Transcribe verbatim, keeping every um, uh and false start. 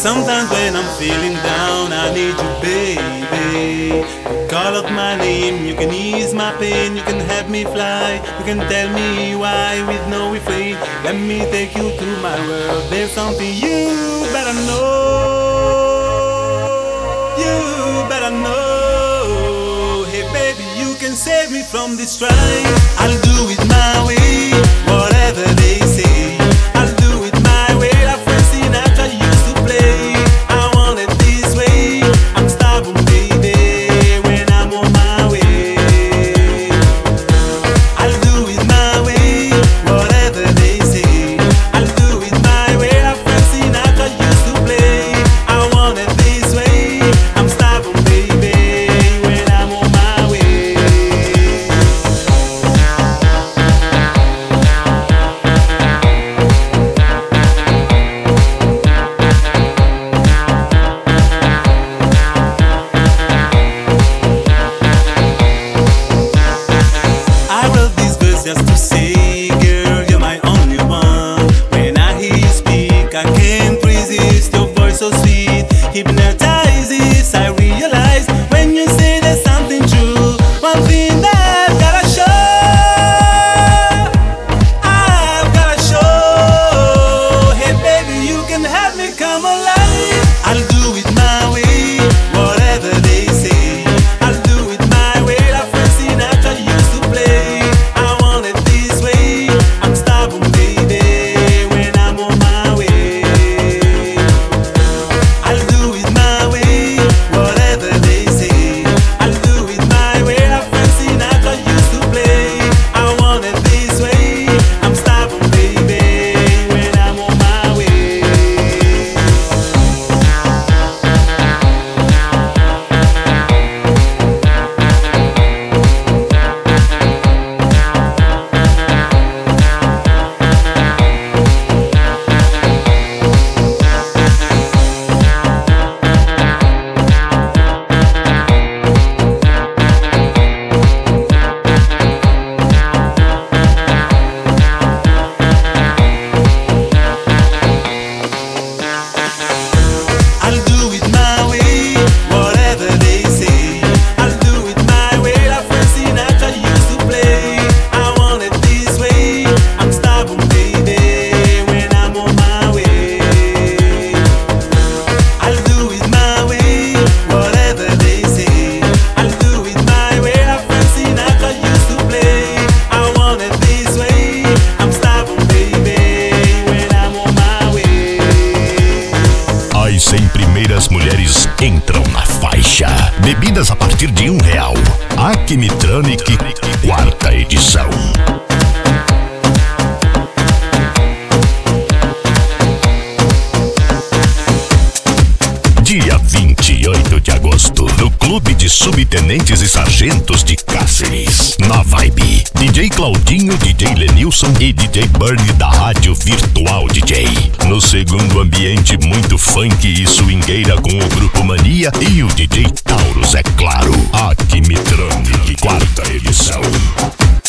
Sometimes when I'm feeling down, I need you, baby. You call out my name, you can ease my pain, you can help me fly, you can tell me why with no refrain. Let me take you to my world. There's something you better know. You better know. Hey baby, you can save me from this strife. I'll do it my way, whatever they say. I'll do it my way. Like Frank Sinatra used to play. I want it this way. I'm stubborn, baby, when I'm on my way. I'll do it my way, whatever they say. I'll do it my way. Like Frank Sinatra used to play. I want it this way. I'm stubborn, baby, when I'm on my way. I wrote this verse just to say, girl, you're my only one. When I hear you speak, I can't resist. Your voice so sweet, hypnotizes. I realize when you say there's something true. One thing that I've gotta show, I've gotta show. Hey baby, you can help me come alive. I'll do it my way, whatever they say. I'll do it my way. Like Frank Sinatra used to play. I want it this way. I'm stubborn, baby, when I'm on my way. I'll do it my way, whatever they say. I'll do it my way. Like Frank Sinatra used to play. I want it this way. I'm stubborn, baby, when I'm on my way. I'll do it my way, whatever they say. I'll do it my way. Like Frank Sinatra used to play. I want it this way. I'm stubborn, baby, when I'm on my way. I'll do it my way, whatever they say. I'll do it my way. Like Frank Sinatra used to play. I want it this way. I'm stubborn, baby, when I'm on my way. As cem primeiras mulheres entram na faixa. Bebidas a partir de um real. Acmitronic, quarta edição. Dia vinte e oito de agosto, no Clube de Subtenentes e Sargentos de Cáceres. Na Vibe, D J Claudinho, D J Lenilson e D J Bernie da Rádio Virtual D J. No segundo ambiente, muito funk e swingueira com o Grupo Mania e o D J Taurus, é claro. Acmitronic, quarta edição.